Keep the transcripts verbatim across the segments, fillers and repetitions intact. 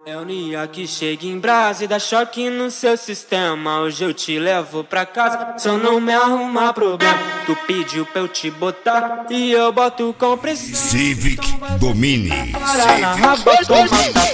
É o Nia que chega em brasa e dá choque no seu sistema. Hoje eu te levo pra casa, só não me arrumar problema. Tu pediu pra eu te botar e eu boto com pressão. Civic Domine. Para na raba, toma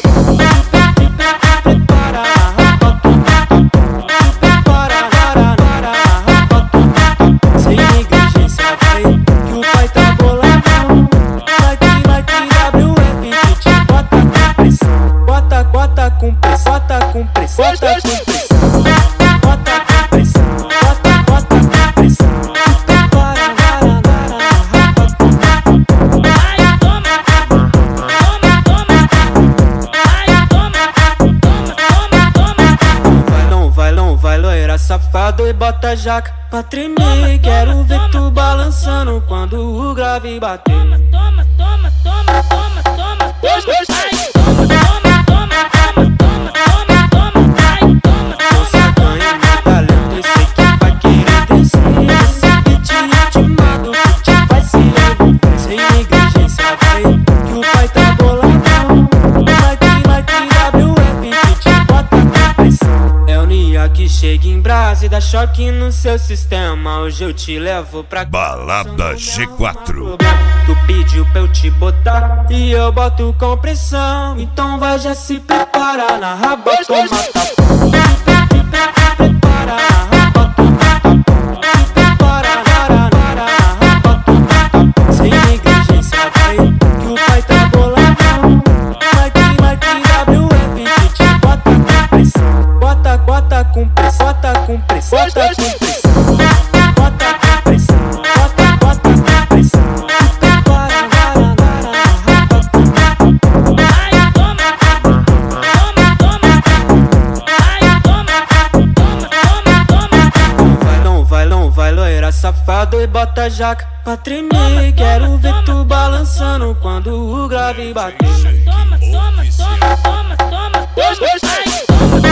sem negligência vai, que o pai tá boladão. Vai que, vai que W F que te bota com pressão. Bota, bota com pressão, bota com pressão, bota com pressão. Bota com pressão, bota, bota com pressão. Para, para, para, rapa, toma. Ai, toma, toma, toma. Ai, toma, toma, toma, toma. Vai, não vai, não vai, loira safado e bota jaca pra tremer. Quero ver tu balançando quando o grave bater. Toma, toma, toma, toma, toma, toma. Ai, toma, toma, toma, toma, toma, toma, toma. Ai, toma, Tô sacanha meu talento, eu sei que vai querer descer. Esse beat ritmado que te faz se envolver. Sem negligência vai, que o pai tá boladão. Vai que, vai que W F que te bota com pressão. É o Nia que chega em brasa e dá choque no seu sistema. Hoje eu te levo pra casa, Balada G quatro. tu pediu pra eu te botar e eu boto com pressão. Então vai já se prepara na raba, toma tapão. Prepara na raba, toma tapão. Prepara na raba, toma tapão. Sem negligência vai, que o pai tá boladão. Vai que, vai que W F que te bota com pressão. Bota, bota com pressão, bota com pressão, bota com pressão. Bota com pressão, bota, bota com pressão. ai, toma, toma, toma. Ai, toma, toma, toma, toma. Vai, não vai, não vai, loira safado e bota jaca pra tremer. Quero ver tu balançando quando o grave bater. Toma, toma, toma, toma, toma, toma. Ai, toma.